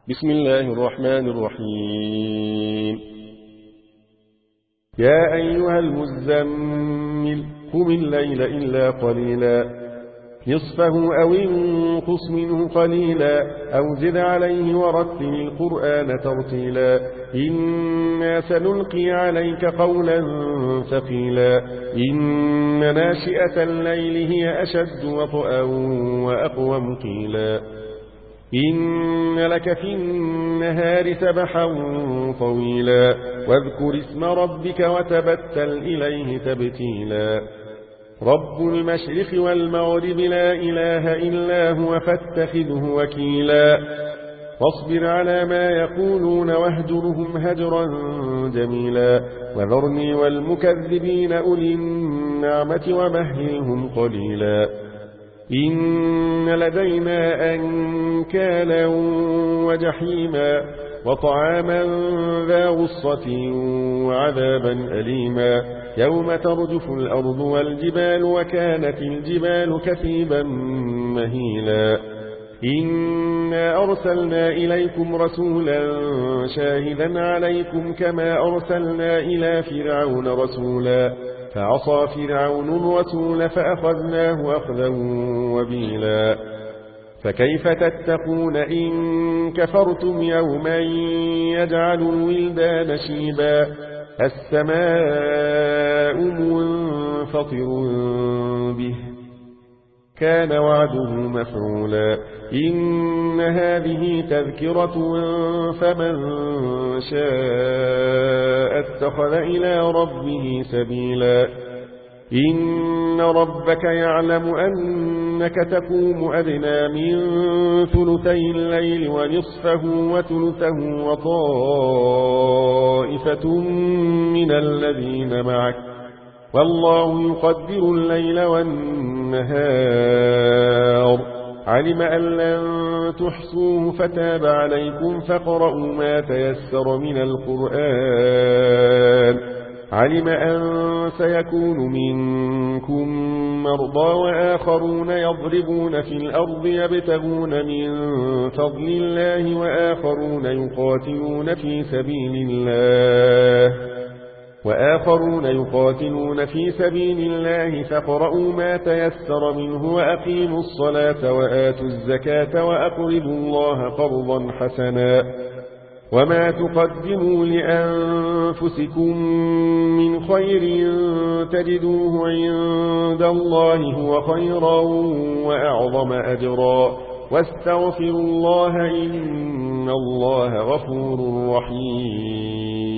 بسم الله الرحمن الرحيم. يا أيها المزمل قم الليل إلا قليلا نصفه أو انقص منه قليلا أو زد عليه ورتل القرآن ترتيلا إنا سنلقي عليك قولا ثقيلا إن ناشئة الليل هي أشد وطئا وأقوم قيلا إن لك في النهار سبحا طويلا واذكر اسم ربك وتبتل إليه تبتيلا رب المشرق والمغرب لا إله إلا هو فاتخذه وكيلا واصبر على ما يقولون واهجرهم هجرا جميلا وذرني والمكذبين أولي النعمة ومهلهم قليلا إن لدينا أنكالا وجحيما وطعاما ذا غصة وعذابا أليما يوم ترجف الأرض والجبال وكانت الجبال كثيبا مهيلا إنا أرسلنا إليكم رسولا شاهدا عليكم كما أرسلنا إلى فرعون رسولا فعصى فرعون الرسول فأخذناه أخذا وبيلا فكيف تتقون إن كفرتم يوما يجعل الولدان شيبا السماء منفطر به كان وعده مفعولا إن هذه تذكرة فمن شاء اتخذ إلى ربه سبيلا إن ربك يعلم أنك تقوم أدنى من ثلثي الليل ونصفه وثلثه وطائفة من الذين معك والله يقدر الليل والنهار علم أن لن تحصوه فتاب عليكم فاقرؤوا ما تيسر من القرآن علم أن سيكون منكم مرضى وآخرون يضربون في الأرض يبتغون من فضل الله وآخرون يقاتلون في سبيل الله فاقرؤوا ما تيسر منه وأقيموا الصلاة وآتوا الزكاة وأقرضوا الله قرضا حسنا وما تقدموا لأنفسكم من خير تجدوه عند الله هو خيرا وأعظم أجرا واستغفروا الله إن الله غفور رحيم.